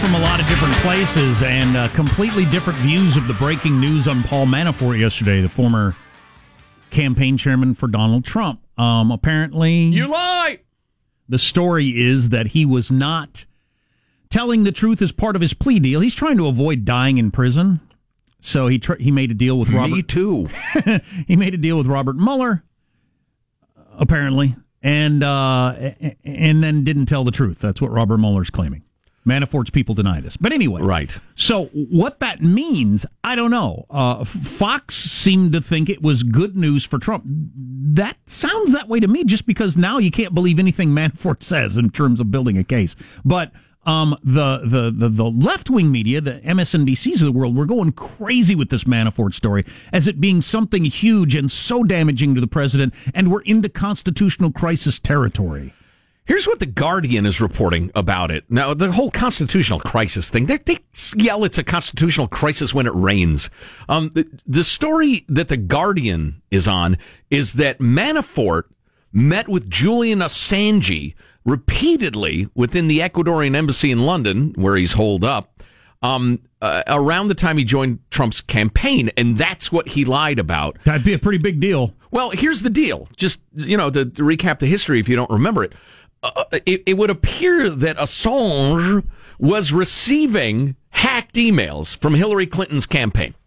from a lot of different places and completely different views of the breaking news on Paul Manafort yesterday, the former campaign chairman for Donald Trump. Apparently, you lie. The story is that he was not telling the truth as part of his plea deal. He's trying to avoid dying in prison, so he made a deal with Robert. Me too. He made a deal with Robert Mueller, apparently, and then didn't tell the truth. That's what Robert Mueller's claiming. Manafort's people deny this. But anyway. Right. So what that means, I don't know. Fox seemed to think it was good news for Trump. That sounds that way to me, just because now you can't believe anything Manafort says in terms of building a case. But the left-wing media, the MSNBCs of the world, were going crazy with this Manafort story as it being something huge and so damaging to the president, and we're into constitutional crisis territory. Here's what The Guardian is reporting about it. Now, the whole constitutional crisis thing, they yell it's a constitutional crisis when it rains. The story that The Guardian is on is that Manafort met with Julian Assange repeatedly within the Ecuadorian embassy in London, where he's holed up, around the time he joined Trump's campaign, and that's what he lied about. That'd be a pretty big deal. Well, here's the deal. Just, to recap the history if you don't remember it. It would appear that Assange was receiving hacked emails from Hillary Clinton's campaign.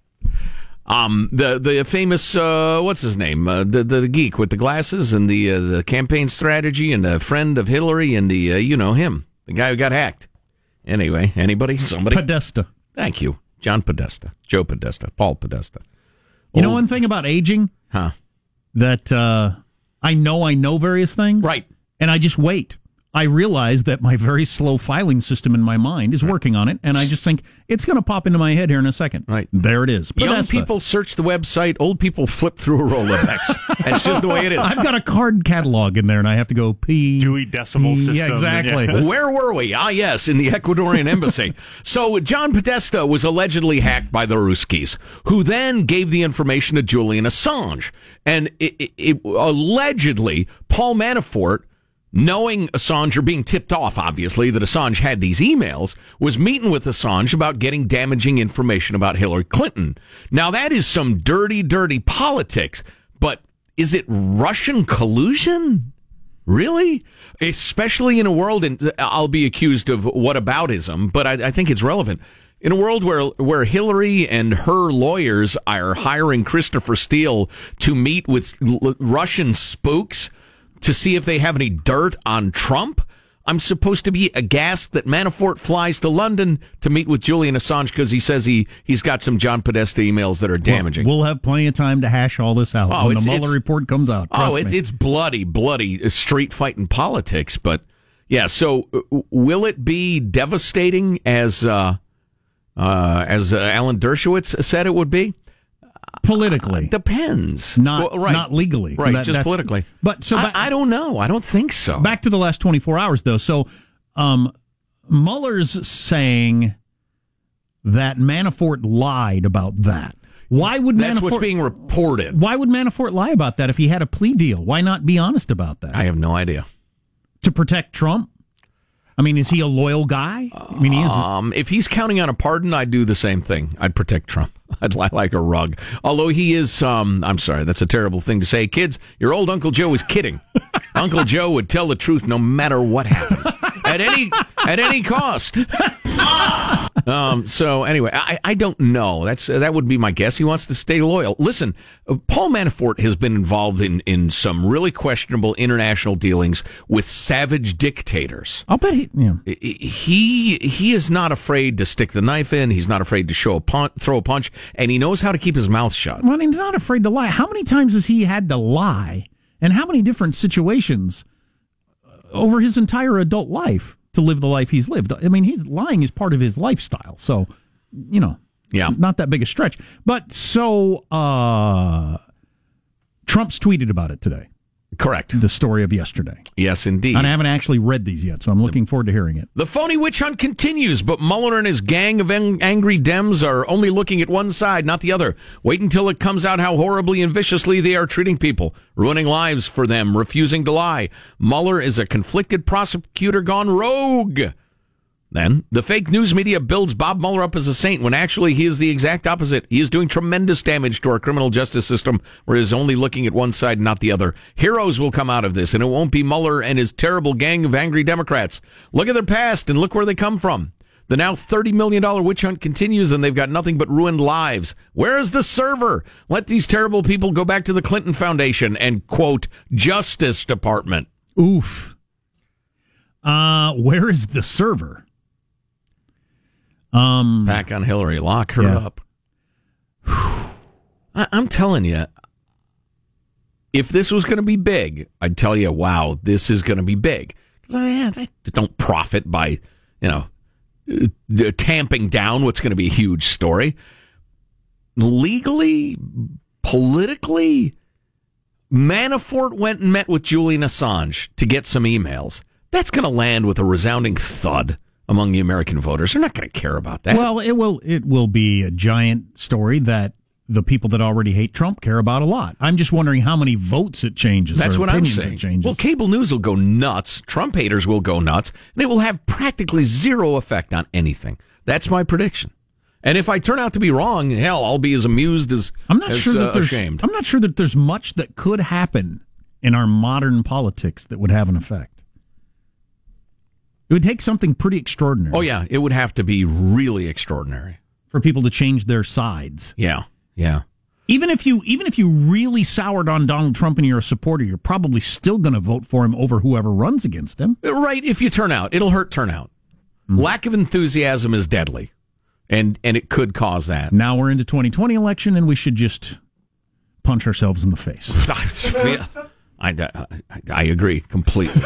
The famous, what's his name? The geek with the glasses and the campaign strategy and a friend of Hillary and him, the guy who got hacked. Anyway, anybody? Somebody? Podesta. Thank you. John Podesta. Joe Podesta. Paul Podesta. You know one thing about aging? Huh? That I know various things. Right. And I just wait. I realize that my very slow filing system in my mind is working on it, and I just think it's going to pop into my head here in a second. Right. There it is. Young people search the website. Old people flip through a Rolodex. That's just the way it is. I've got a card catalog in there, and I have to go Dewey Decimal System. Yeah, exactly. Yeah. Where were we? Ah, yes, in the Ecuadorian embassy. So John Podesta was allegedly hacked by the Ruskies, who then gave the information to Julian Assange. And it allegedly, Paul Manafort, knowing Assange, or being tipped off, obviously, that Assange had these emails, was meeting with Assange about getting damaging information about Hillary Clinton. Now, that is some dirty, dirty politics, but is it Russian collusion? Really? Especially in a world, and I'll be accused of whataboutism, but I think it's relevant. In a world where Hillary and her lawyers are hiring Christopher Steele to meet with Russian spooks to see if they have any dirt on Trump, I'm supposed to be aghast that Manafort flies to London to meet with Julian Assange because he says he's got some John Podesta emails that are damaging. We'll have plenty of time to hash all this out when the Mueller report comes out. It's bloody street fighting politics. But yeah, so will it be devastating as Alan Dershowitz said it would be? Politically. Depends. Not legally. Right, just politically. But so I don't know. I don't think so. Back to the last 24 hours, though. So Mueller's saying that Manafort lied about that. Why would That's what's being reported. Why would Manafort lie about that if he had a plea deal? Why not be honest about that? I have no idea. To protect Trump? I mean, is he a loyal guy? I mean, he is. If he's counting on a pardon, I'd do the same thing. I'd protect Trump. I'd lie like a rug. Although he is, I'm sorry, that's a terrible thing to say. Kids, your old Uncle Joe is kidding. Uncle Joe would tell the truth no matter what happened. At any cost. So anyway, I don't know. That would be my guess. He wants to stay loyal. Listen, Paul Manafort has been involved in some really questionable international dealings with savage dictators. I'll bet he is not afraid to stick the knife in. He's not afraid to throw a punch, and he knows how to keep his mouth shut. Well, he's not afraid to lie. How many times has he had to lie, and how many different situations over his entire adult life to live the life he's lived? I mean, lying is part of his lifestyle, so, it's not that big a stretch. But so, Trump's tweeted about it today. Correct. The story of yesterday. Yes, indeed. And I haven't actually read these yet, so I'm looking forward to hearing it. The phony witch hunt continues, but Mueller and his gang of angry Dems are only looking at one side, not the other. Wait until it comes out how horribly and viciously they are treating people, ruining lives for them, refusing to lie. Mueller is a conflicted prosecutor gone rogue. Then, the fake news media builds Bob Mueller up as a saint when actually he is the exact opposite. He is doing tremendous damage to our criminal justice system where he is only looking at one side and not the other. Heroes will come out of this, and it won't be Mueller and his terrible gang of angry Democrats. Look at their past and look where they come from. The now $30 million witch hunt continues, and they've got nothing but ruined lives. Where is the server? Let these terrible people go back to the Clinton Foundation and, quote, Justice Department. Oof. Where is the server? Back on Hillary. Lock her up. I'm telling you, if this was going to be big, I'd tell you, wow, this is going to be big. Because I don't profit by, tamping down what's going to be a huge story. Legally, politically, Manafort went and met with Julian Assange to get some emails. That's going to land with a resounding thud among the American voters. They're not going to care about that. Well, it will be a giant story that the people that already hate Trump care about a lot. I'm just wondering how many votes it changes. That's what I'm saying. Well, cable news will go nuts. Trump haters will go nuts, and it will have practically zero effect on anything. That's my prediction. And if I turn out to be wrong, hell, I'll be as amused as ashamed. I'm not sure that there's much that could happen in our modern politics that would have an effect. It would take something pretty extraordinary. Oh, yeah. It would have to be really extraordinary for people to change their sides. Yeah. Even if you really soured on Donald Trump and you're a supporter, you're probably still going to vote for him over whoever runs against him. Right. If you turn out, it'll hurt turnout. Mm-hmm. Lack of enthusiasm is deadly, and it could cause that. Now we're into 2020 election, and we should just punch ourselves in the face. I agree completely.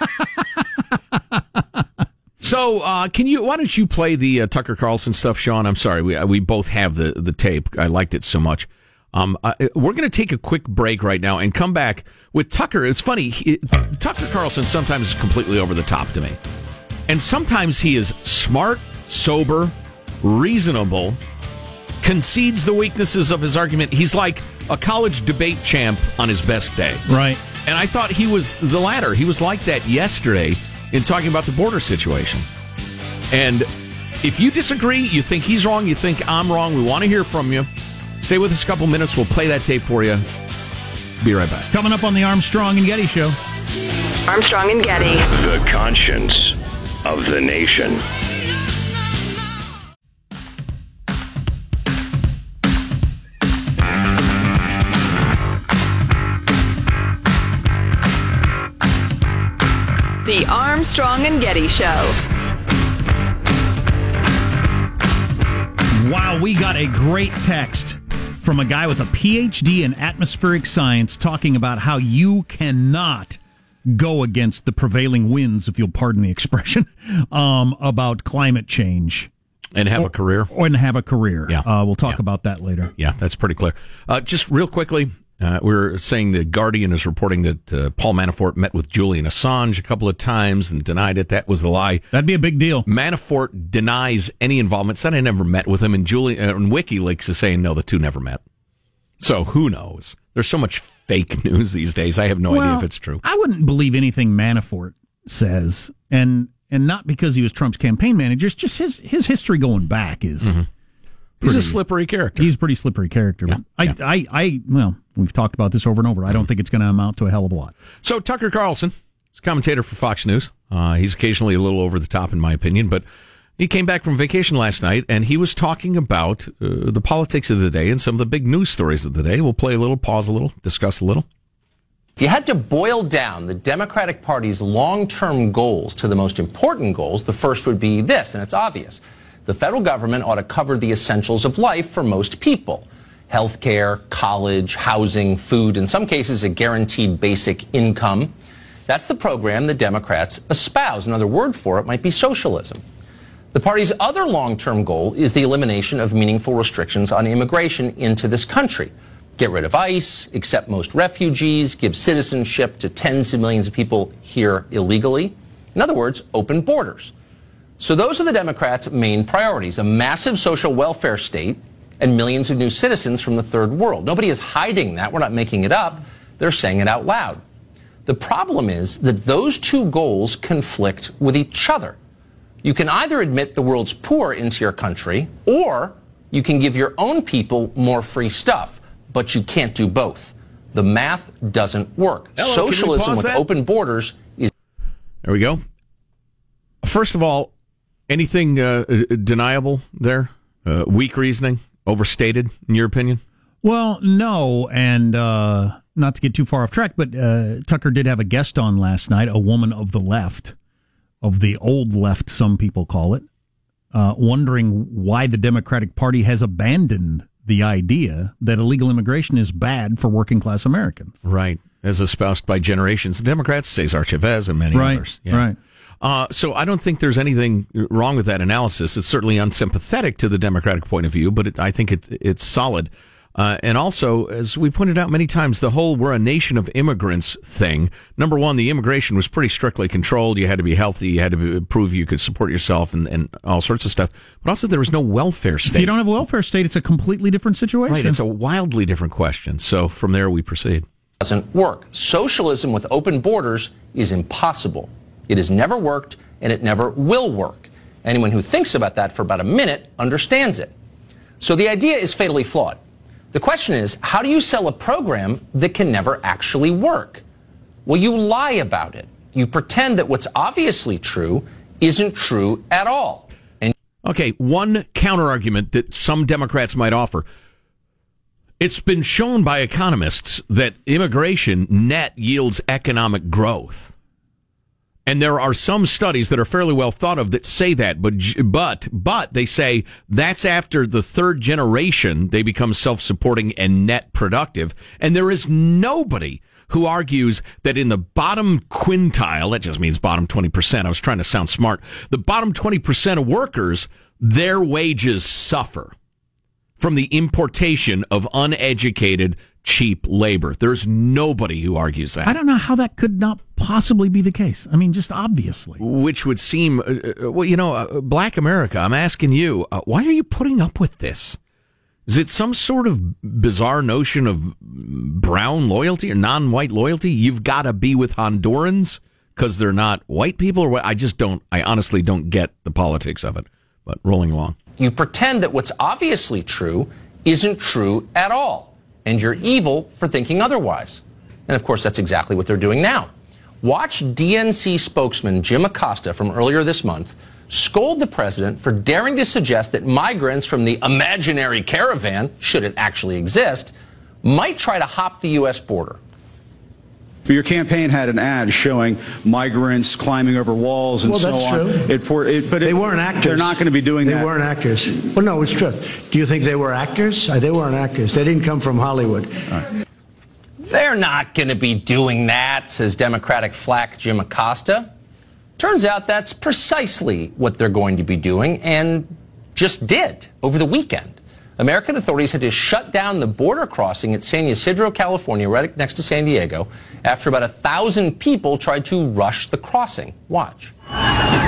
So, why don't you play the Tucker Carlson stuff, Sean? I'm sorry, we both have the tape. I liked it so much. We're going to take a quick break right now and come back with Tucker. It's funny, Tucker Carlson sometimes is completely over the top to me. And sometimes he is smart, sober, reasonable, concedes the weaknesses of his argument. He's like a college debate champ on his best day. Right. And I thought he was the latter. He was like that yesterday in talking about the border situation. And if you disagree, you think he's wrong, you think I'm wrong, we want to hear from you. Stay with us a couple minutes. We'll play that tape for you. Be right back. Coming up on the Armstrong and Getty Show. Armstrong and Getty. The conscience of the nation. The Armstrong and Getty Show. Wow, we got a great text from a guy with a PhD in atmospheric science talking about how you cannot go against the prevailing winds, if you'll pardon the expression, about climate change. And have a career. And have a career. Yeah. We'll talk about that later. Yeah, that's pretty clear. Just real quickly, we're saying the Guardian is reporting that Paul Manafort met with Julian Assange a couple of times and denied it. That was the lie. That'd be a big deal. Manafort denies any involvement. Said I never met with him. And WikiLeaks is saying, no, the two never met. So who knows? There's so much fake news these days. I have no idea if it's true. I wouldn't believe anything Manafort says. And not because he was Trump's campaign manager. It's just his history going back is... Mm-hmm. He's a slippery character. He's a pretty slippery character. Yeah, well, we've talked about this over and over. I don't think it's going to amount to a hell of a lot. So Tucker Carlson is a commentator for Fox News. He's occasionally a little over the top, in my opinion, but he came back from vacation last night, and he was talking about the politics of the day and some of the big news stories of the day. We'll play a little, pause a little, discuss a little. If you had to boil down the Democratic Party's long-term goals to the most important goals, the first would be this, and it's obvious. The federal government ought to cover the essentials of life for most people. Health care, college, housing, food, in some cases a guaranteed basic income. That's the program the Democrats espouse. Another word for it might be socialism. The party's other long-term goal is the elimination of meaningful restrictions on immigration into this country. Get rid of ICE, accept most refugees, give citizenship to tens of millions of people here illegally. In other words, open borders. So those are the Democrats' main priorities, a massive social welfare state and millions of new citizens from the third world. Nobody is hiding that. We're not making it up. They're saying it out loud. The problem is that those two goals conflict with each other. You can either admit the world's poor into your country, or you can give your own people more free stuff, but you can't do both. The math doesn't work. Hello, Socialism with open borders is... There we go. First of all, anything deniable there? Weak reasoning? Overstated, in your opinion? Well, no, and not to get too far off track, but Tucker did have a guest on last night, a woman of the left, of the old left, some people call it, wondering why the Democratic Party has abandoned the idea that illegal immigration is bad for working class Americans. Right, as espoused by generations of Democrats, Cesar Chavez and many others. Yeah. Right. So I don't think there's anything wrong with that analysis. It's certainly unsympathetic to the Democratic point of view, but I think it's solid. And also, as we pointed out many times, the whole we're a nation of immigrants thing. Number one, the immigration was pretty strictly controlled. You had to be healthy. You had to prove you could support yourself and all sorts of stuff. But also, there was no welfare state. If you don't have a welfare state, it's a completely different situation. Right, it's a wildly different question. So from there, we proceed. Doesn't work. Socialism with open borders is impossible. It has never worked, and it never will work. Anyone who thinks about that for about a minute understands it. So the idea is fatally flawed. The question is, how do you sell a program that can never actually work? Well, you lie about it. You pretend that what's obviously true isn't true at all. Okay, one counterargument that some Democrats might offer. It's been shown by economists that immigration net yields economic growth. And there are some studies that are fairly well thought of that say that, but they say that's after the third generation they become self-supporting and net productive. And there is nobody who argues that in the bottom quintile, that just means bottom 20%. I was trying to sound smart. The bottom 20% of workers, their wages suffer from the importation of uneducated, cheap labor. There's nobody who argues that. I don't know how that could not possibly be the case. I mean, just obviously. Which would seem, Black America, I'm asking you, why are you putting up with this? Is it some sort of bizarre notion of brown loyalty or non-white loyalty? You've got to be with Hondurans because they're not white people? Or what? I honestly don't get the politics of it. But rolling along. You pretend that what's obviously true isn't true at all. And you're evil for thinking otherwise. And of course, that's exactly what they're doing now. Watch DNC spokesman Jim Acosta from earlier this month scold the president for daring to suggest that migrants from the imaginary caravan, should it actually exist, might try to hop the U.S. border. Your campaign had an ad showing migrants climbing over walls and so on. Well, that's true. But they weren't actors. They're not going to be doing that. They weren't actors. Well, no, it's true. Do you think they were actors? They weren't actors. They didn't come from Hollywood. They're not going to be doing that, says Democratic flack Jim Acosta. Turns out that's precisely what they're going to be doing, and just did over the weekend. American authorities had to shut down the border crossing at San Ysidro, California, right next to San Diego, after about 1,000 people tried to rush the crossing. Watch. People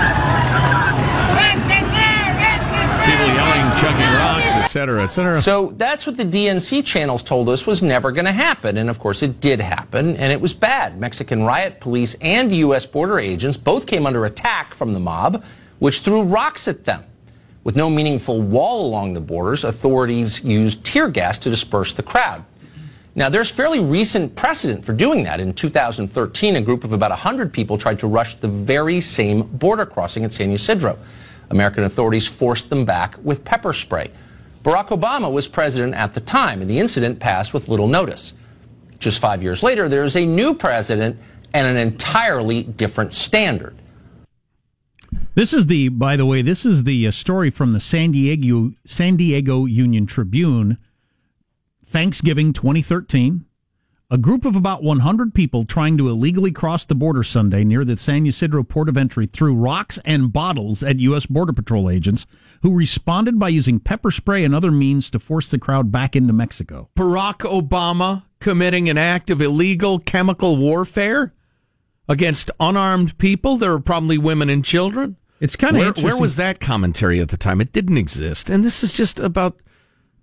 yelling, chucking rocks, etc., etc. So that's what the DNC channels told us was never going to happen. And of course it did happen, and it was bad. Mexican riot police and U.S. border agents both came under attack from the mob, which threw rocks at them. With no meaningful wall along the borders, authorities used tear gas to disperse the crowd. Now, there's fairly recent precedent for doing that. In 2013, a group of about 100 people tried to rush the very same border crossing at San Ysidro. American authorities forced them back with pepper spray. Barack Obama was president at the time, and the incident passed with little notice. Just 5 years later, there's a new president and an entirely different standard. This is by the way, story from the San Diego Union Tribune, Thanksgiving 2013. A group of about 100 people trying to illegally cross the border Sunday near the San Ysidro port of entry threw rocks and bottles at U.S. Border Patrol agents who responded by using pepper spray and other means to force the crowd back into Mexico. Barack Obama committing an act of illegal chemical warfare against unarmed people. There were probably women and children. It's kind of interesting. Where was that commentary at the time? It didn't exist. And this is just about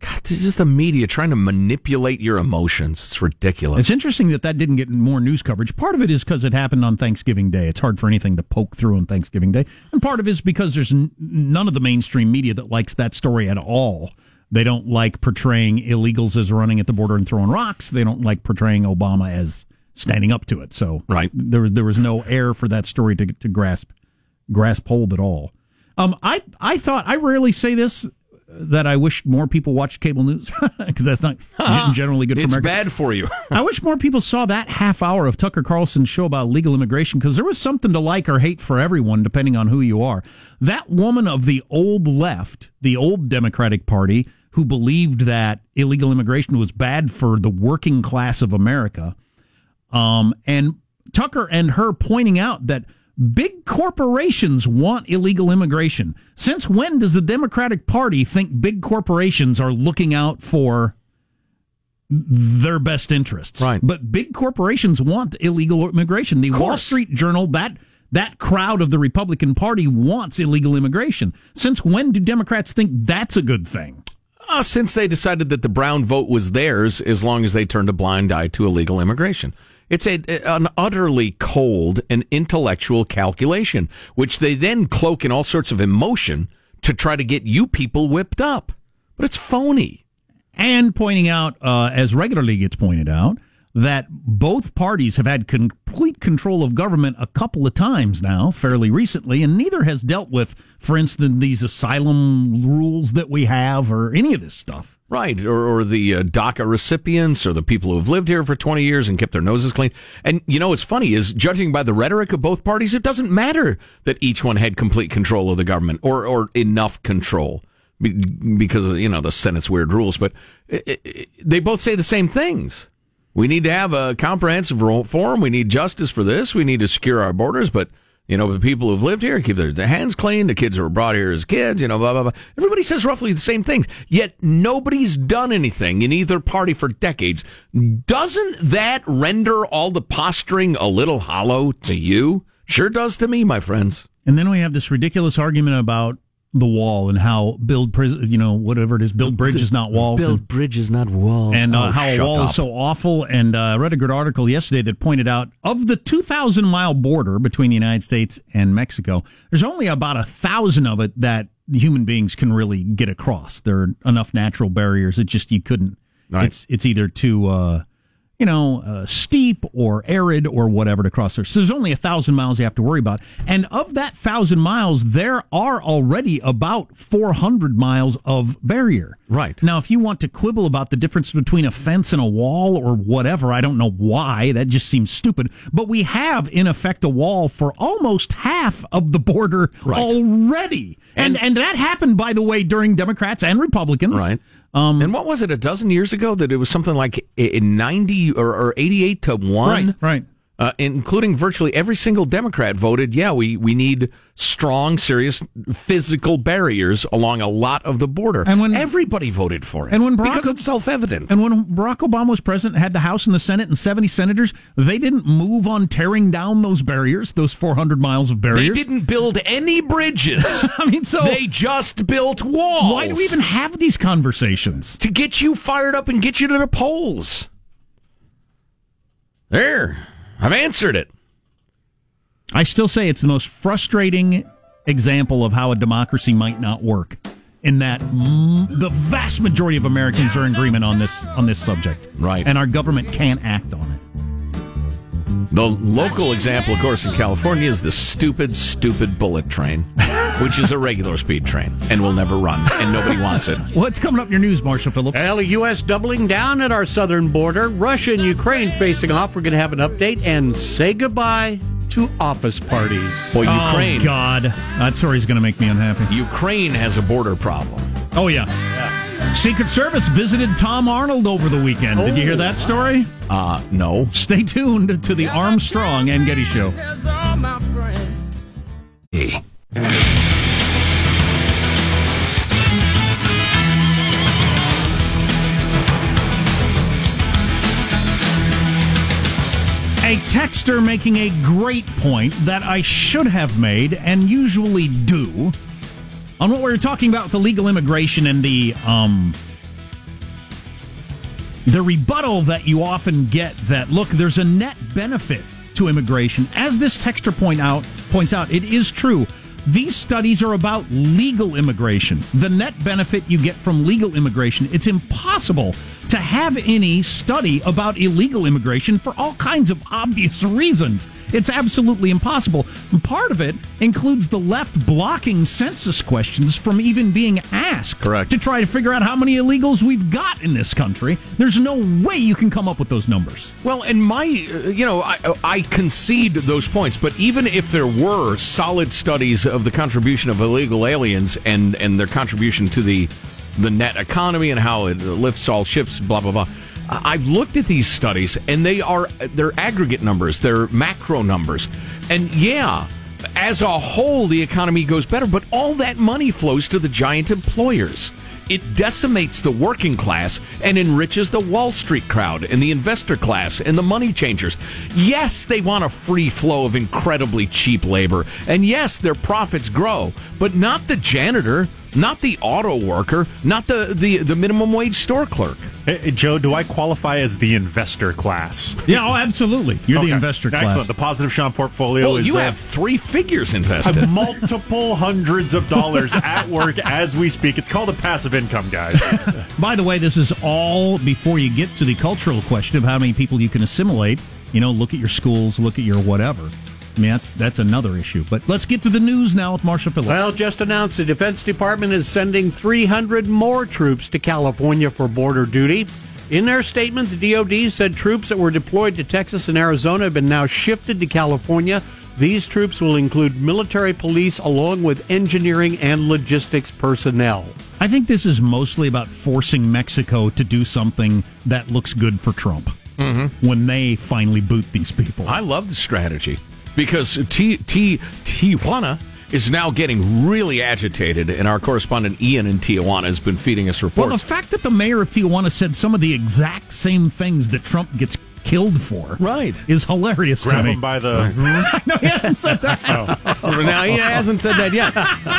God, this is the media trying to manipulate your emotions. It's ridiculous. It's interesting that didn't get more news coverage. Part of it is because it happened on Thanksgiving Day. It's hard for anything to poke through on Thanksgiving Day. And part of it is because there's none of the mainstream media that likes that story at all. They don't like portraying illegals as running at the border and throwing rocks. They don't like portraying Obama as standing up to it. So right. there was no air for that story to grasp hold at all. I thought, I rarely say this, that I wish more people watched cable news, because that's not generally good for America. It's bad for you. I wish more people saw that half hour of Tucker Carlson's show about legal immigration, because there was something to like or hate for everyone, depending on who you are. That woman of the old left, the old Democratic Party, who believed that illegal immigration was bad for the working class of America, and Tucker and her pointing out that big corporations want illegal immigration. Since when does the Democratic Party think big corporations are looking out for their best interests? Right. But big corporations want illegal immigration. The Wall Street Journal, that crowd of the Republican Party wants illegal immigration. Since when do Democrats think that's a good thing? Since they decided that the brown vote was theirs, as long as they turned a blind eye to illegal immigration. It's an utterly cold and intellectual calculation, which they then cloak in all sorts of emotion to try to get you people whipped up. But it's phony. And pointing out, as regularly gets pointed out, that both parties have had complete control of government a couple of times now, fairly recently, and neither has dealt with, for instance, these asylum rules that we have or any of this stuff. Right, or the DACA recipients, or the people who have lived here for 20 years and kept their noses clean. And, what's funny is, judging by the rhetoric of both parties, it doesn't matter that each one had complete control of the government, or enough control, because of, the Senate's weird rules. But they both say the same things. We need to have a comprehensive reform. We need justice for this. We need to secure our borders. But, the people who've lived here keep their hands clean. The kids who were brought here as kids, blah, blah, blah. Everybody says roughly the same things. Yet nobody's done anything in either party for decades. Doesn't that render all the posturing a little hollow to you? Sure does to me, my friends. And then we have this ridiculous argument about the wall and how build bridges, not walls. Build bridges, not walls. And how a wall is so awful. And I read a good article yesterday that pointed out, of the 2,000-mile border between the United States and Mexico, there's only about 1,000 of it that human beings can really get across. There are enough natural barriers. It just, you couldn't. Right. It's either too steep or arid or whatever to cross there. So there's only 1,000 miles you have to worry about. And of that 1,000 miles, there are already about 400 miles of barrier. Right. Now, if you want to quibble about the difference between a fence and a wall or whatever, I don't know why. That just seems stupid. But we have, in effect, a wall for almost half of the border already. And that happened, by the way, during Democrats and Republicans. Right. And what was it, a dozen years ago, that it was something like 90 or 88 to 1? Right. Including virtually every single Democrat voted, we need strong, serious physical barriers along a lot of the border. And when everybody voted for it, because it's self-evident. And when Barack Obama was president, had the House and the Senate and 70 senators, they didn't move on tearing down those barriers, those 400 miles of barriers. They didn't build any bridges. They just built walls. Why do we even have these conversations? To get you fired up and get you to the polls. There. I've answered it. I still say it's the most frustrating example of how a democracy might not work, in that the vast majority of Americans are in agreement on this subject. Right. And our government can't act on it. The local example, of course, in California is the stupid bullet train, which is a regular speed train and will never run, and nobody wants it. What's coming up in your news, Marshall Phillips? Well, the U.S. doubling down at our southern border, Russia and Ukraine facing off. We're going to have an update and say goodbye to office parties. Well, Ukraine. Oh, God. That story's going to make me unhappy. Ukraine has a border problem. Oh, yeah. Secret Service visited Tom Arnold over the weekend. Did you hear that story? No. Stay tuned to the Armstrong and Getty Show. A texter making a great point that I should have made and usually do on what we were talking about with illegal immigration and the The rebuttal that you often get that, look, there's a net benefit to immigration. As this texter points out, it is true. These studies are about legal immigration. The net benefit you get from legal immigration, it's impossible to have any study about illegal immigration for all kinds of obvious reasons. It's absolutely impossible. And part of it includes the left blocking census questions from even being asked. Correct. To try to figure out how many illegals we've got in this country. There's no way you can come up with those numbers. Well, and I concede those points, but even if there were solid studies of the contribution of illegal aliens and their contribution to the net economy and how it lifts all ships, blah, blah, blah. I've looked at these studies, and they're aggregate numbers, they're macro numbers. And yeah, as a whole, the economy goes better, but all that money flows to the giant employers. It decimates the working class and enriches the Wall Street crowd and the investor class and the money changers. Yes, they want a free flow of incredibly cheap labor. And yes, their profits grow, but not the janitor, not the auto worker, not the minimum wage store clerk. Hey, Joe, do I qualify as the investor class? Yeah, absolutely. You're the investor class. Excellent. The Positive Sean portfolio well, is... you have 3 figures invested. Multiple hundreds of dollars at work as we speak. It's called a passive income, guys. By the way, this is all before you get to the cultural question of how many people you can assimilate. Look at your schools, look at your whatever. I mean, that's another issue. But let's get to the news now with Marsha Phillips. Well, just announced the Defense Department is sending 300 more troops to California for border duty. In their statement, the DoD said troops that were deployed to Texas and Arizona have been now shifted to California. These troops will include military police along with engineering and logistics personnel. I think this is mostly about forcing Mexico to do something that looks good for Trump when they finally boot these people. I love the strategy. Because Tijuana is now getting really agitated, and our correspondent Ian in Tijuana has been feeding us reports. Well, the fact that the mayor of Tijuana said some of the exact same things that Trump gets killed for is hilarious to me. Grab him by the... No, he hasn't said that. No, he hasn't said that yet.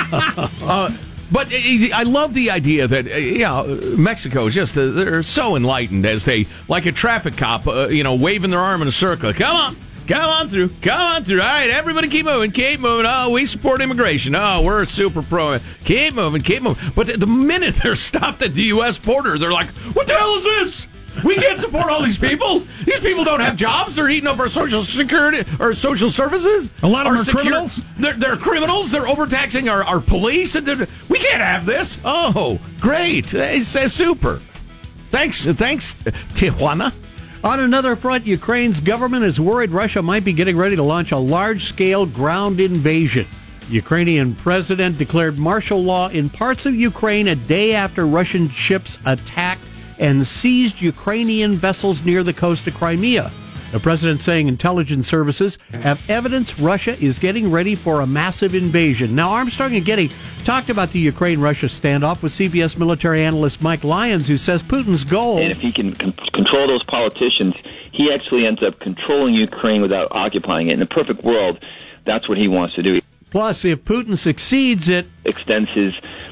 But I love the idea that, Mexico is just, they're so enlightened as they, like a traffic cop, waving their arm in a circle. Come on through. All right, everybody keep moving. Oh, we support immigration. Oh, we're super pro. Keep moving. But the minute they're stopped at the U.S. border, they're like, what the hell is this? We can't support all these people. These people don't have jobs. They're eating up our Social Security or social services. A lot of them are criminals. They're criminals. They're overtaxing our police. And we can't have this. Oh, great. It's super. Thanks, Tijuana. On another front, Ukraine's government is worried Russia might be getting ready to launch a large-scale ground invasion. The Ukrainian president declared martial law in parts of Ukraine a day after Russian ships attacked and seized Ukrainian vessels near the coast of Crimea. The president saying intelligence services have evidence Russia is getting ready for a massive invasion. Now, Armstrong and Getty talked about the Ukraine-Russia standoff with CBS military analyst Mike Lyons, who says Putin's goal... And if he can control those politicians, he actually ends up controlling Ukraine without occupying it. In a perfect world, that's what he wants to do. Plus, if Putin succeeds, it extends his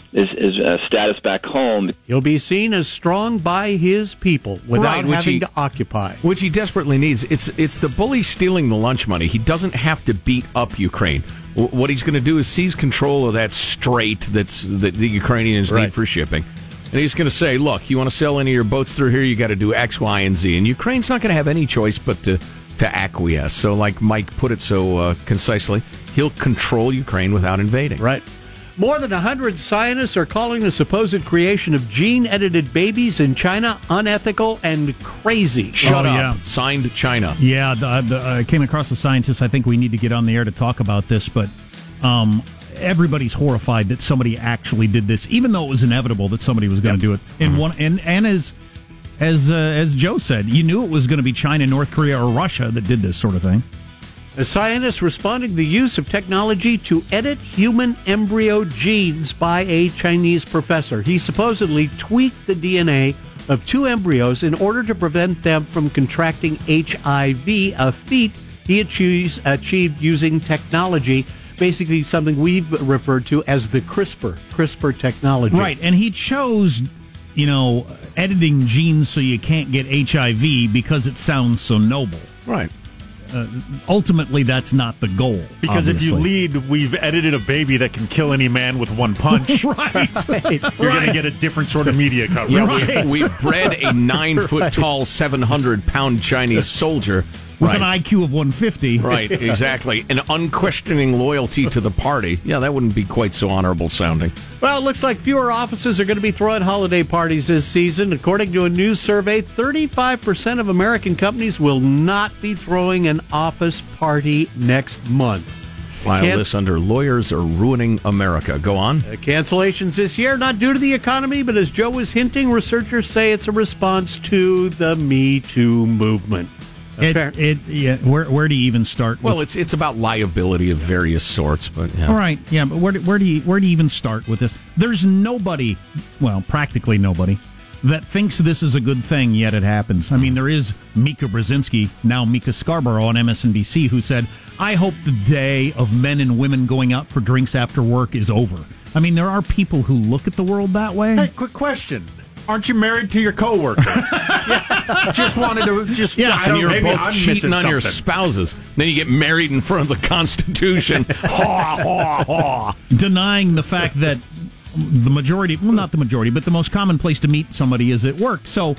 status back home. He'll be seen as strong by his people without having to occupy. Which he desperately needs. It's the bully stealing the lunch money. He doesn't have to beat up Ukraine. What he's going to do is seize control of that strait that the Ukrainians need for shipping. And he's going to say, look, you want to sell any of your boats through here, you got to do X, Y, and Z. And Ukraine's not going to have any choice but to acquiesce. So like Mike put it so concisely, he'll control Ukraine without invading. Right. More than 100 scientists are calling the supposed creation of gene-edited babies in China unethical and crazy. Shut up. Yeah. Signed China. Yeah, I came across a scientist. I think we need to get on the air to talk about this, but everybody's horrified that somebody actually did this, even though it was inevitable that somebody was going to do it. And as Joe said, you knew it was going to be China, North Korea, or Russia that did this sort of thing. A scientist responding to the use of technology to edit human embryo genes by a Chinese professor. He supposedly tweaked the DNA of 2 embryos in order to prevent them from contracting HIV, a feat he achieved using technology, basically something we've referred to as the CRISPR technology. Right, and he chose editing genes so you can't get HIV because it sounds so noble. Right. Ultimately, that's not the goal. Because obviously. if you lead, we've edited a baby that can kill any man with one punch. Right. You're going to get a different sort of media coverage. Right. We bred a 9-foot-tall, 700-pound Chinese soldier. With an IQ of 150. Right, exactly. An unquestioning loyalty to the party. Yeah, that wouldn't be quite so honorable sounding. Well, it looks like fewer offices are going to be throwing holiday parties this season. According to a new survey, 35% of American companies will not be throwing an office party next month. File this under lawyers are ruining America. Go on. Cancellations this year, not due to the economy, but as Joe was hinting, researchers say it's a response to the Me Too movement. Where do you even start? Well, it's about liability of various sorts, but yeah. All right, yeah, but where do you even start with this? There's nobody, well, practically nobody, that thinks this is a good thing, yet it happens. I mean, there is Mika Brzezinski, now Mika Scarborough on MSNBC, who said, "I hope the day of men and women going out for drinks after work is over." I mean, there are people who look at the world that way. Hey, quick question. Aren't you married to your coworker? Just wanted to I don't, and you're maybe both I'm cheating on your something. spouses. Then you get married in front of the Constitution. Ha, ha, ha. Denying the fact that the majority, well, not the majority, but the most common place to meet somebody is at work. So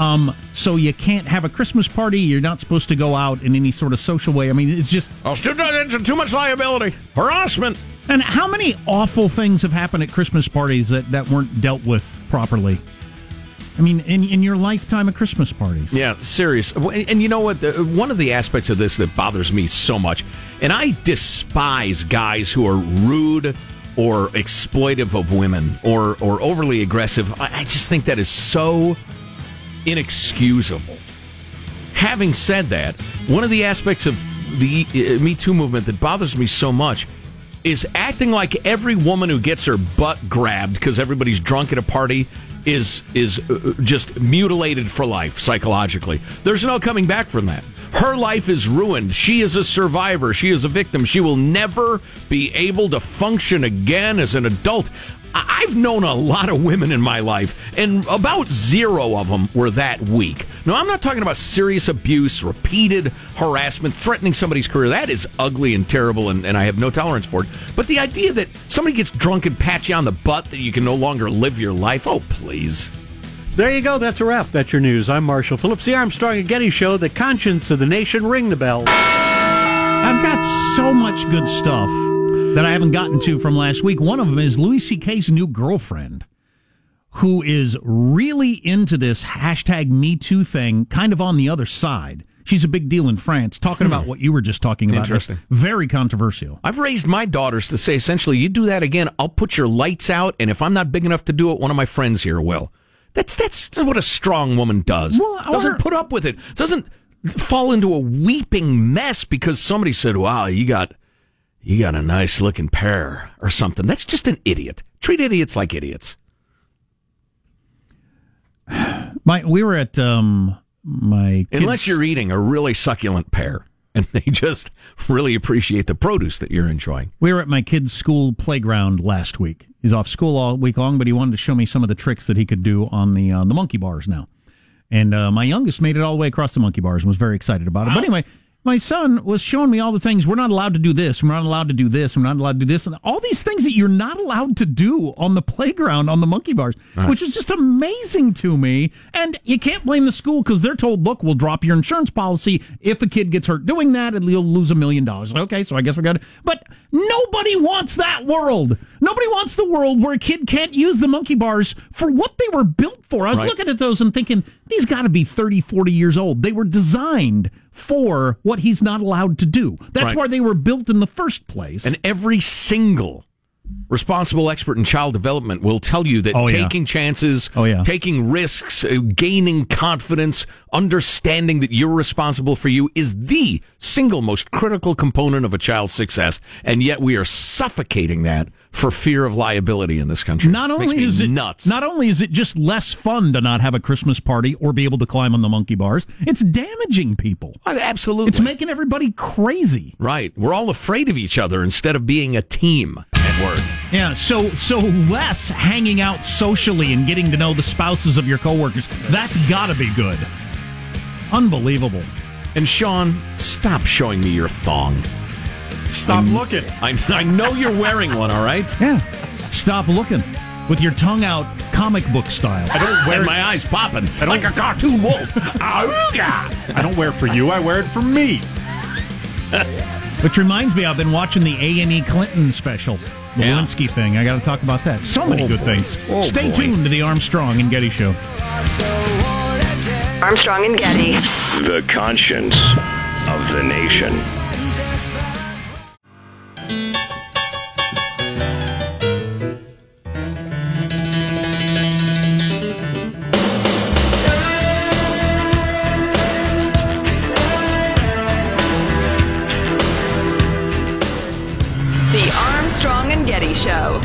you can't have a Christmas party. You're not supposed to go out in any sort of social way. I mean, it's just... too much liability. Harassment. And how many awful things have happened at Christmas parties that weren't dealt with properly? I mean, in your lifetime of Christmas parties. Yeah, serious. And you know what? One of the aspects of this that bothers me so much, and I despise guys who are rude or exploitive of women or overly aggressive. I just think that is so inexcusable. Having said that, one of the aspects of the Me Too movement that bothers me so much is acting like every woman who gets her butt grabbed because everybody's drunk at a party is just mutilated for life psychologically. There's no coming back from that. Her life is ruined. She is a survivor. She is a victim. She will never be able to function again as an adult. I've known a lot of women in my life, and about 0 of them were that weak. No, I'm not talking about serious abuse, repeated harassment, threatening somebody's career. That is ugly and terrible, and I have no tolerance for it. But the idea that somebody gets drunk and pats you on the butt that you can no longer live your life, oh, please. There you go. That's a wrap. That's your news. I'm Marshall Phillips, the Armstrong and Getty Show, the conscience of the nation. Ring the bell. I've got so much good stuff that I haven't gotten to from last week. One of them is Louis C.K.'s new girlfriend, who is really into this hashtag Me Too thing, kind of on the other side. She's a big deal in France, talking about what you were just talking about. Interesting. Very controversial. I've raised my daughters to say, essentially, you do that again, I'll put your lights out, and if I'm not big enough to do it, one of my friends here will. That's what a strong woman does. Well, doesn't put up with it. Doesn't fall into a weeping mess because somebody said, wow, you got a nice looking pair or something. That's just an idiot. Treat idiots like idiots. We were at my kids'... Unless you're eating a really succulent pear and they just really appreciate the produce that you're enjoying. We were at my kid's school playground last week. He's off school all week long, but he wanted to show me some of the tricks that he could do on the monkey bars now. And my youngest made it all the way across the monkey bars and was very excited about it. But anyway, my son was showing me all the things. We're not allowed to do this. We're not allowed to do this. We're not allowed to do this. And all these things that you're not allowed to do on the playground, on the monkey bars, which was just amazing to me. And you can't blame the school because they're told, look, we'll drop your insurance policy if a kid gets hurt doing that and you'll lose $1 million. Okay, so I guess we got to... But nobody wants that world. Nobody wants the world where a kid can't use the monkey bars for what they were built for. I was looking at those and thinking, these got to be 30, 40 years old. They were designed for what he's not allowed to do. That's why they were built in the first place. And every single responsible expert in child development will tell you that taking chances, taking risks, gaining confidence, understanding that you're responsible for you is the single most critical component of a child's success. And yet we are suffocating that for fear of liability in this country. Not only is it just less fun to not have a Christmas party or be able to climb on the monkey bars, it's damaging people. Absolutely. It's making everybody crazy. Right. We're all afraid of each other instead of being a team at work. Yeah, so less hanging out socially and getting to know the spouses of your coworkers. That's got to be good. Unbelievable. And Sean, stop showing me your thong. Stop looking. I know you're wearing one, all right? Yeah. Stop looking with your tongue out, comic book style. I don't wear and my eyes popping like a cartoon wolf. I don't wear it for you. I wear it for me. Which reminds me, I've been watching the A&E Clinton special, the Lewinsky thing. I got to talk about that. So many good things. Stay tuned to the Armstrong and Getty Show. Armstrong and Getty. The conscience of the nation. The Armstrong and Getty Show.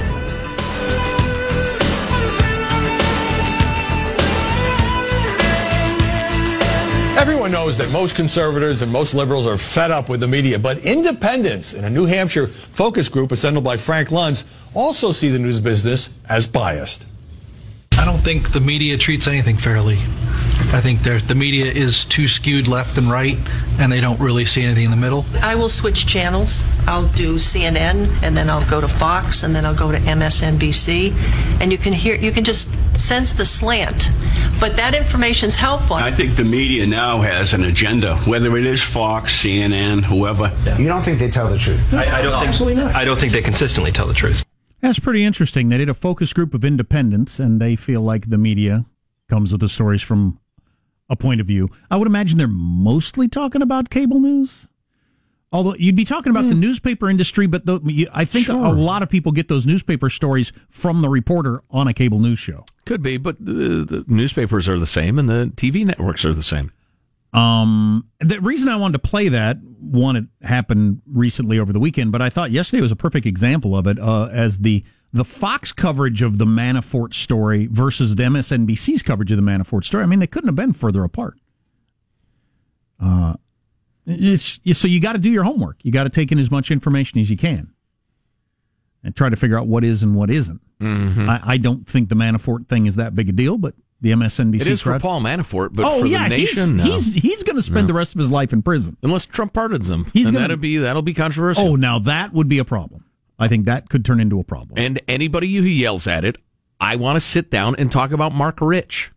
Everyone knows that most conservatives and most liberals are fed up with the media, but independents in a New Hampshire focus group assembled by Frank Luntz also see the news business as biased. I don't think the media treats anything fairly. I think the media is too skewed left and right, and they don't really see anything in the middle. I will switch channels. I'll do CNN, and then I'll go to Fox, and then I'll go to MSNBC, and you can just sense the slant. But that information's helpful. I think the media now has an agenda, whether it is Fox, CNN, whoever. You don't think they tell the truth? I don't think they consistently tell the truth. That's pretty interesting. They did a focus group of independents, and they feel like the media comes with the stories from a point of view. I would imagine they're mostly talking about cable news. Although you'd be talking about the newspaper industry, but I think a lot of people get those newspaper stories from the reporter on a cable news show. Could be, but the newspapers are the same and the TV networks are the same. The reason I wanted to play that, one, it happened recently over the weekend, but I thought yesterday was a perfect example of it, as the Fox coverage of the Manafort story versus the MSNBC's coverage of the Manafort story. I mean, they couldn't have been further apart. So you got to do your homework. You got to take in as much information as you can and try to figure out what is and what isn't. Mm-hmm. I don't think the Manafort thing is that big a deal, but the MSNBC it is for Paul Manafort, but for the nation, he's going to spend the rest of his life in prison unless Trump pardons him. That'll be controversial. Oh, now that would be a problem. I think that could turn into a problem. And anybody who yells at it, I want to sit down and talk about Mark Rich.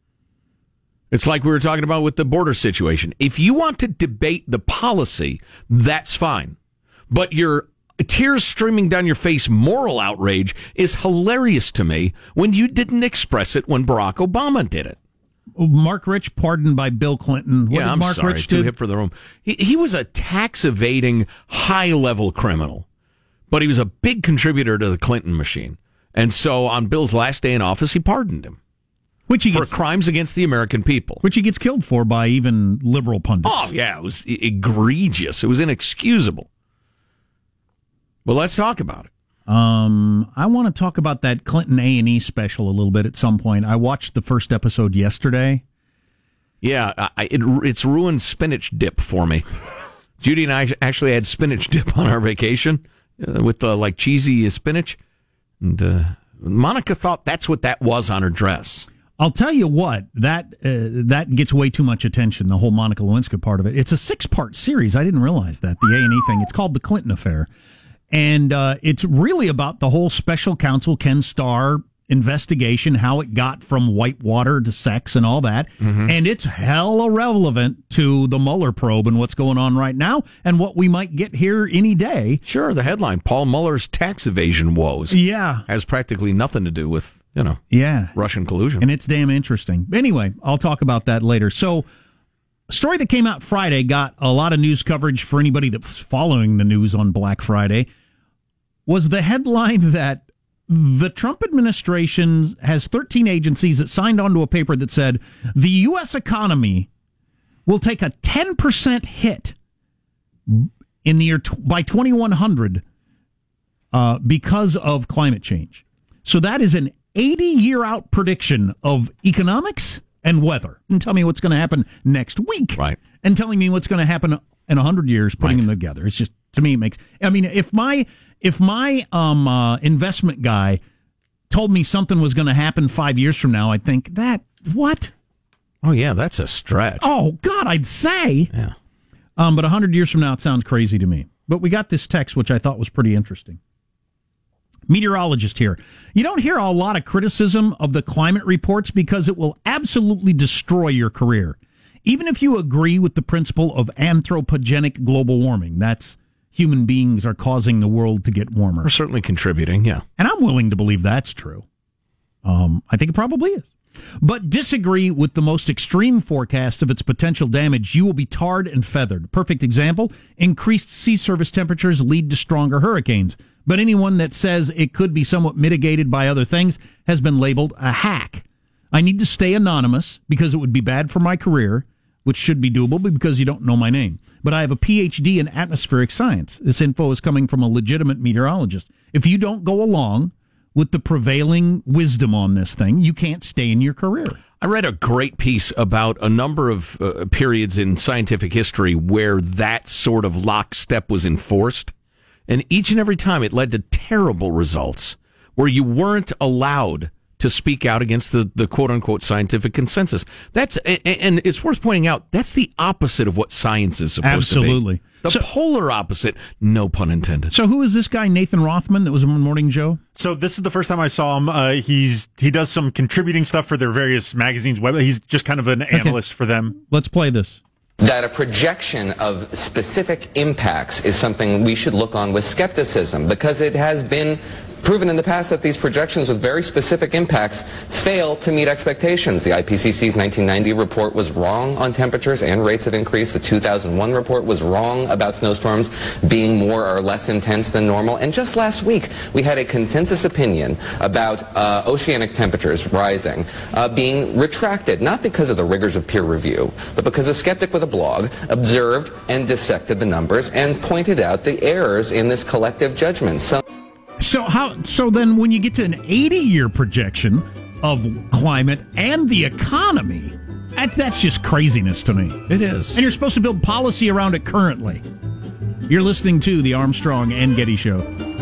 It's like we were talking about with the border situation. If you want to debate the policy, that's fine. But your tears streaming down your face moral outrage is hilarious to me when you didn't express it when Barack Obama did it. Mark Rich pardoned by Bill Clinton. What I'm Mark sorry, Rich too did? hip for the room. He was a tax-evading, high-level criminal, but he was a big contributor to the Clinton machine. And so on Bill's last day in office, he pardoned him. For crimes against the American people. Which he gets killed for by even liberal pundits. Oh, yeah, it was egregious. It was inexcusable. Well, let's talk about it. I want to talk about that Clinton A&E special a little bit at some point. I watched the first episode yesterday. Yeah, it's ruined spinach dip for me. Judy and I actually had spinach dip on our vacation with like cheesy spinach. And Monica thought that's what that was on her dress. I'll tell you what, that gets way too much attention, the whole Monica Lewinsky part of it. It's a 6-part series. I didn't realize that, the A&E thing. It's called The Clinton Affair. And it's really about the whole special counsel Ken Starr investigation, how it got from Whitewater to sex and all that. Mm-hmm. And it's hella relevant to the Mueller probe and what's going on right now and what we might get here any day. Sure, the headline, Paul Mueller's tax evasion woes. Yeah. Has practically nothing to do with, Russian collusion. And it's damn interesting. Anyway, I'll talk about that later. So, a story that came out Friday got a lot of news coverage for anybody that's following the news on Black Friday, was the headline that the Trump administration has 13 agencies that signed onto a paper that said the U.S. economy will take a 10% hit in the year by 2100 because of climate change. So that is an 80-year out prediction of economics and weather. And tell me what's going to happen next week. Right. And telling me what's going to happen in 100 years, putting them together. It's just To me, it makes. I mean, if my investment guy told me something was going to happen 5 years from now, I'd think that what? Oh yeah, that's a stretch. Oh God, I'd say. Yeah. But 100 years from now, it sounds crazy to me. But we got this text, which I thought was pretty interesting. Meteorologist here. You don't hear a lot of criticism of the climate reports because it will absolutely destroy your career. Even if you agree with the principle of anthropogenic global warming, that's human beings are causing the world to get warmer. We're certainly contributing, yeah. And I'm willing to believe that's true. I think it probably is. But disagree with the most extreme forecast of its potential damage, you will be tarred and feathered. Perfect example, increased sea surface temperatures lead to stronger hurricanes. But anyone that says it could be somewhat mitigated by other things has been labeled a hack. I need to stay anonymous because it would be bad for my career, which should be doable because you don't know my name. But I have a PhD in atmospheric science. This info is coming from a legitimate meteorologist. If you don't go along with the prevailing wisdom on this thing, you can't stay in your career. I read a great piece about a number of periods in scientific history where that sort of lockstep was enforced. And each and every time it led to terrible results where you weren't allowed to speak out against the quote-unquote scientific consensus. And it's worth pointing out, that's the opposite of what science is supposed to be. Absolutely. The polar opposite, no pun intended. So who is this guy, Nathan Rothman, that was on Morning Joe? So this is the first time I saw him. He does some contributing stuff for their various magazines. He's just kind of an analyst for them. Let's play this. That a projection of specific impacts is something we should look on with skepticism, because it has been proven in the past that these projections with very specific impacts fail to meet expectations. The IPCC's 1990 report was wrong on temperatures and rates of increase. The 2001 report was wrong about snowstorms being more or less intense than normal. And just last week, we had a consensus opinion about oceanic temperatures rising being retracted, not because of the rigors of peer review, but because a skeptic with a blog observed and dissected the numbers and pointed out the errors in this collective judgment. So then when you get to an 80-year projection of climate and the economy, that's just craziness to me. It is. And you're supposed to build policy around it currently. You're listening to the Armstrong and Getty Show.